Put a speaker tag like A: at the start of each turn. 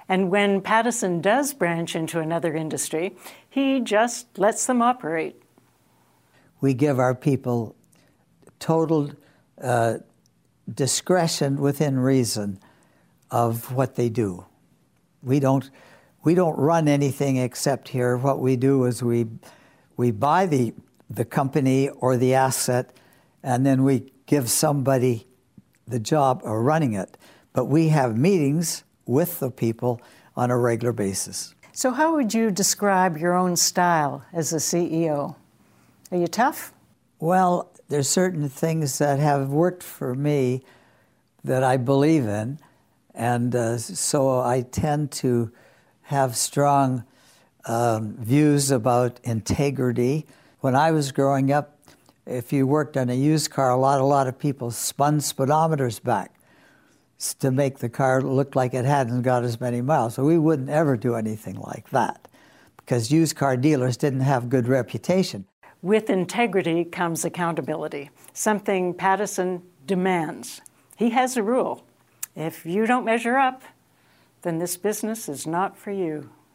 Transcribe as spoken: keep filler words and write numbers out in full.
A: And when Pattison does branch into another industry, he just lets them operate.
B: We give our people total uh, discretion within reason of what they do. We don't, we don't run anything except here. What we do is we, we buy the, the company or the asset, and then we give somebody the job of running it. But we have meetings with the people on a regular basis.
A: So how would you describe your own style as a C E O? Are you tough?
B: Well, there's certain things that have worked for me that I believe in, and uh, so I tend to have strong um, views about integrity. When I was growing up, if you worked on a used car, a lot, a lot of people spun speedometers back to make the car look like it hadn't got as many miles. So we wouldn't ever do anything like that because used car dealers didn't have good reputation.
A: With integrity comes accountability, something Pattison demands. He has a rule. If you don't measure up, then this business is not for you.